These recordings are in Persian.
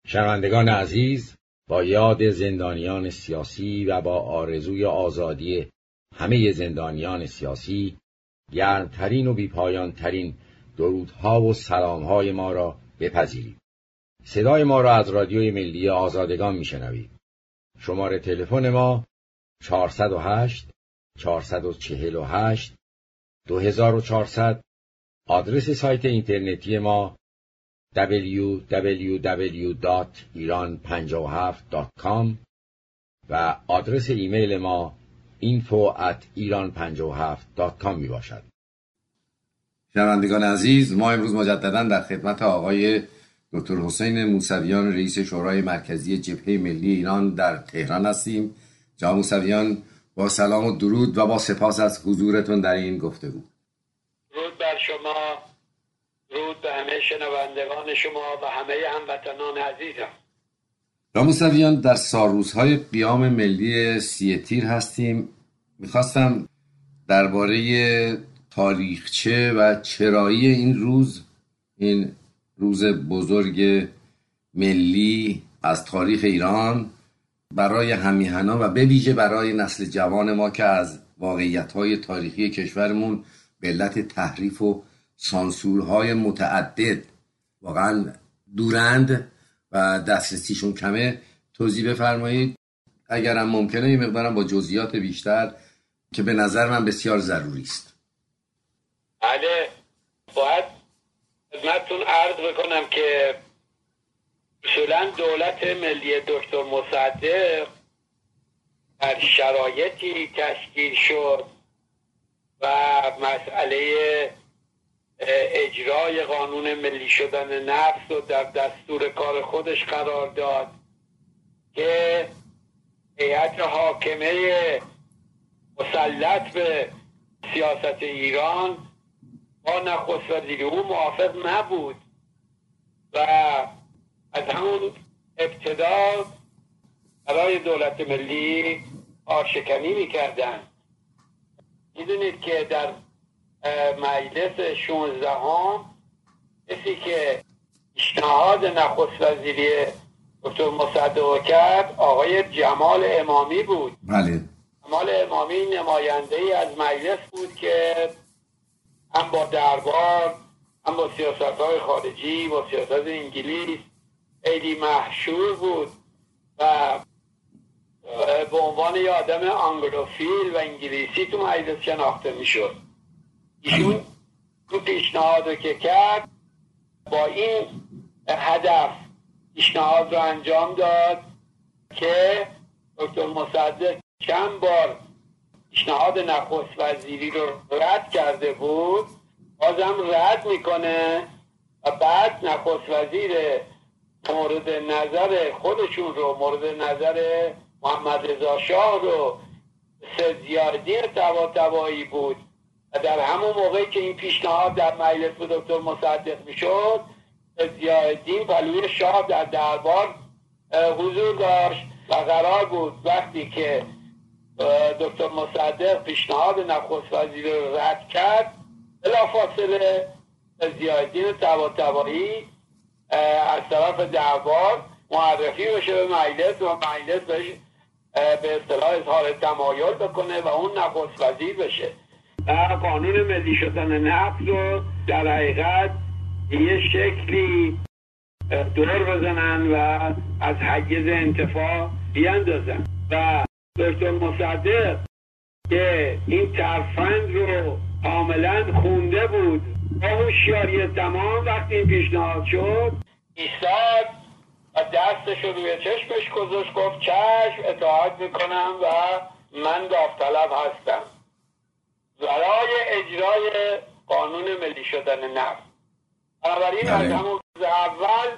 شنوندگان عزیز، با یاد زندانیان سیاسی و با آرزوی آزادی همه زندانیان سیاسی، گرمترین و بیپایانترین درودها و سلامهای ما را بپذیرید. صدای ما را از رادیوی ملی آزادگان میشنوید. شماره تلفن ما 408 448 2400. آدرس سایت اینترنتی ما www.iran57.com و آدرس ایمیل ما info@iran57.com می باشد. شنوندگان عزیز، ما امروز مجددا در خدمت آقای دکتر حسین موسویان، رئیس شورای مرکزی جبهه ملی ایران در تهران هستیم. جناب موسویان، با سلام و درود و با سپاس از حضورتون در این گفتگو. درود بر شما، درود به همه شنوندگان شما و همه هموطنان عزیزم. جناب موسویان، در سالروزهای قیام ملی 3 تیر هستیم. میخواستم درباره تاریخچه و چرایی این روز بزرگ ملی از تاریخ ایران برای همیهنان و به ویژه برای نسل جوان ما که از واقعیت‌های تاریخی کشورمون به علت تحریف و سانسورهای متعدد واقعا دورند و دسترسیشون کمه، توضیح بفرمایید اگرم ممکنه یه مقدارم با جزئیات بیشتر که به نظر من بسیار ضروری است. بله، باید خدمتتون عرض بکنم که اصولا دولت ملی دکتر مصدق در شرایطی تشکیل شد و مسئله اجرای قانون ملی شدن نفت رو در دستور کار خودش قرار داد که هیئت حاکمه مسلط به سیاست ایران با نخست وزیر او موافق نبود و از همون ابتدا برای دولت ملی کارشکنی میکردن. میدونید که در مجلس 16 کسی که پیشنهاد نخست وزیری دکتر مصدق کرد آقای جمال امامی بود. بله. جمال امامی نماینده ای از مجلس بود که هم با دربار، هم با سیاست‌های خارجی، با سیاست انگلیس خیلی مشهور بود و به عنوان یه آدم آنگلوفیل و انگلیسی تو مجلس شناخته میشد. ایشون تو پیشنهاد رو که کرد با این هدف پیشنهاد رو انجام داد که دکتر مصدق چند بار پیشنهاد نخست وزیری رو رد کرده بود، بازم رد میکنه و بعد نخست وزیر مورد نظر خودشون رو، مورد نظر محمد رضا شاه رو، سید ضیاءالدین طباطبایی بود و در همون موقعی که این پیشنهاد در مجلس به دکتر مصدق میشد، سید ضیاءالدین پهلوی شاه در دربار حضور داشت و قرار بود وقتی که دکتر مصدق پیشنهاد نخست وزیر رو رد کرد، بلافاصله ضیاءالدین طباطبایی از طرف دربار معرفی بشه به مجلس و مجلس بهش به اصطلاح اظهار تمایل بکنه و اون نخست وزیر بشه و قانون ملی شدن نفت رو در حقیقت یه شکلی دور بزنن و از حیز انتفاع بیاندازن و دکتر مصدق که این ترفند رو کاملا خونده بود با هوشیاری تمام، وقتی این پیشنهاد شد ایستاد و دستش رو روی چشمش گذاشت، گفت چشم، اطاعت میکنم و من داوطلب هستم برای اجرای قانون ملی شدن نفت. بنابراین از همون روز اول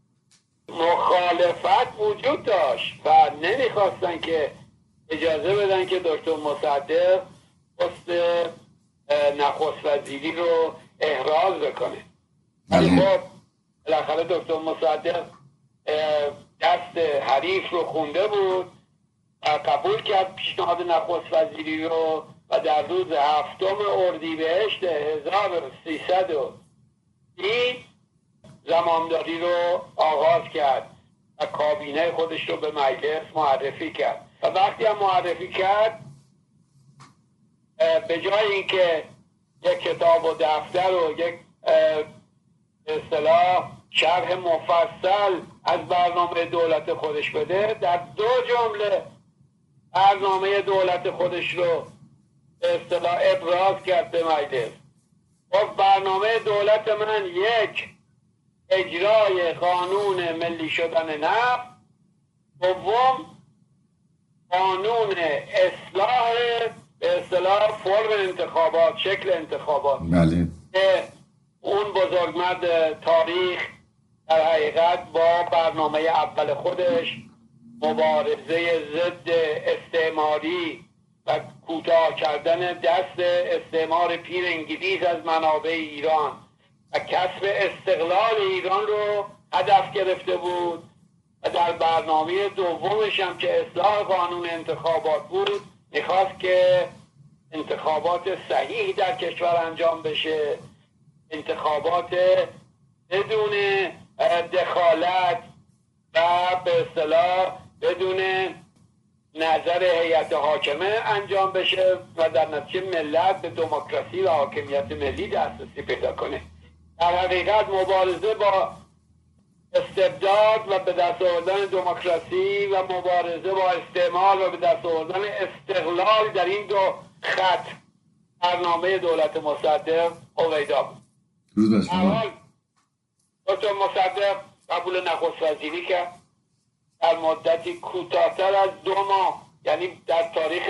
مخالفت وجود داشت و نمیخواستن که اجازه بدن که دکتر مصدق پست نخست وزیری رو احراز بکنه. ولی خب بالاخره دکتر مصدق دست حریف رو خونده بود و قبول کرد پیشنهاد نخست وزیری رو و در روز 7 اردیبهشت 1330 زمامداری رو آغاز کرد و کابینه خودش رو به مجلس معرفی کرد و وقتی هم معرفی کرد به جای اینکه یک کتاب و دفتر و یک به اصطلاح شرح مفصل از برنامه دولت خودش بده، در 2 جمله برنامه دولت خودش رو به اصطلاح ابراز کرد به مجلس. گفت برنامه دولت من 1 اجرای قانون ملی شدن نفت، 2 قانون اصلاح به اصطلاح فرم انتخابات، شکل انتخابات. بله. که اون بزرگمرد تاریخ در حقیقت با برنامه اول خودش مبارزه ضد استعماری و کوتاه کردن دست استعمار پیر انگلیس از منابع ایران و کسب استقلال ایران رو هدف گرفته بود و در برنامه دومش هم که اصلاح قانون انتخابات بود میخواست که انتخابات صحیح در کشور انجام بشه، انتخابات بدون دخالت و به اصطلاح بدون نظر هیئت حاکمه انجام بشه و در نتیجه ملت به دموکراسی و حاکمیت ملی دسترسی پیدا کنه. در حقیقت مبارزه با استبداد و به دست آوردن دموکراسی و مبارزه با استعمار و به دست آوردن استقلال در این 2 خط برنامه دولت مصدق هویدا بود. در حال دکتر مصدق قبول نخست وزیری کرد. در مدتی کوتاه‌تر از 2 ماه، یعنی در تاریخ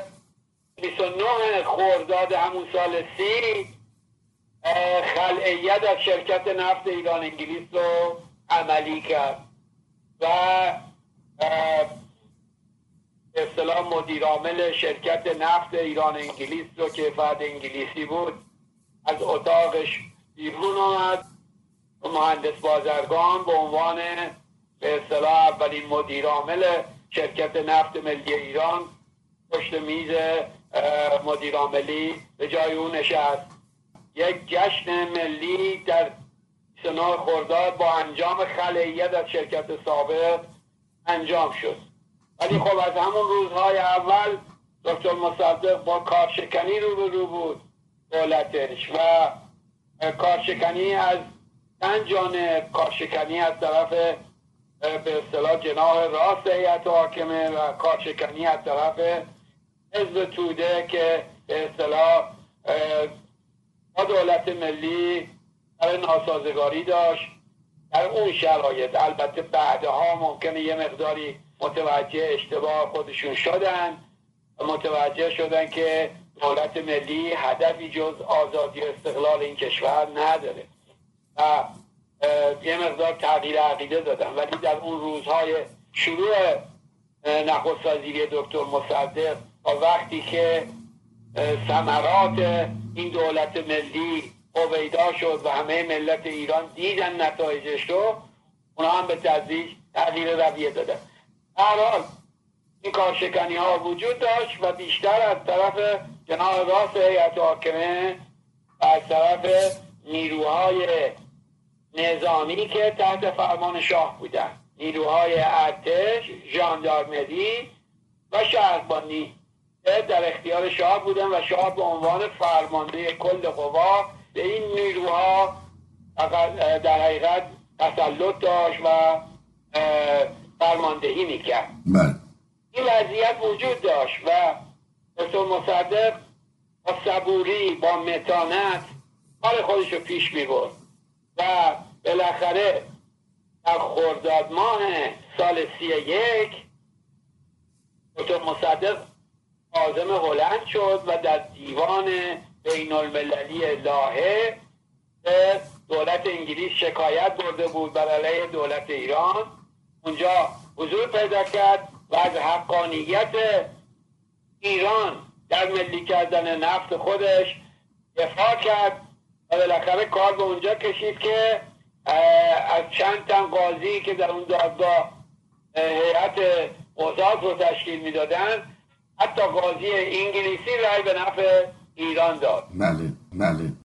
29 خرداد همون سال 30 خلعیت از شرکت نفت ایران انگلیس رو عملی کرد و به اصطلاح مدیر عامل شرکت نفت ایران انگلیس رو که فرد انگلیسی بود از اتاقش بیرون آمد و مهندس بازرگان به عنوان به اصطلاح اولین مدیر عامل شرکت نفت ملی ایران پشت میز مدیر عاملی به جای اون نشست. یک جشن ملی در 29 خرداد با انجام خلعیت از شرکت سابق انجام شد. ولی خب از همون روزهای اول دکتر مصدق با کارشکنی رو بود دولتش و کارشکنی از چند جانب، کارشکنی از طرف به اصطلاح جناح راست هیئت حاکمه و کارشکنی از طرف حزب توده که به اصطلاح با دولت ملی در ناسازگاری داشت. در اون شرایط البته بعدها ممکنه یه مقداری متوجه اشتباه خودشون شدن و متوجه شدن که دولت ملی هدفی جز آزادی و استقلال این کشور نداره و یه مقدار تغییر عقیده دادن. ولی در اون روزهای شروع نخست وزیری دکتر مصدق و وقتی که ثمرات این دولت ملی هویدا شد و همه ملت ایران دیدن نتایجش رو، اونا هم به تدریج تغییر رویه دادن. هر حال این کارشکنی ها وجود داشت و بیشتر از طرف جناح راست هیئت حاکمه و از طرف نیروهای نظامی که تحت فرمان شاه بودن، نیروهای ارتش، ژاندارمری و شهربانی در اختیار شاه بودن و شاه به عنوان فرمانده کل قوا به این نیروها در حقیقت تسلط داشت و فرماندهی میکرد. این وضعیت وجود داشت و دکتر مصدق با صبوری، با متانت کار خودش رو پیش میبرد و بالاخره در خرداد ماه سال 31 دکتر مصدق عازم هلند شد و در دیوان بین المللی لاهه به دولت انگلیس شکایت برده بود بر علیه دولت ایران. اونجا حضور پیدا کرد و از حقانیت ایران در ملی کردن نفت خودش دفاع کرد و بالاخره کار به اونجا کشید که از چند تن قاضی که در اون دادگاه هیئت قضات رو تشکیل میدادن حتی قاضی انگلیسی رأی به نفع ایران داد. بله.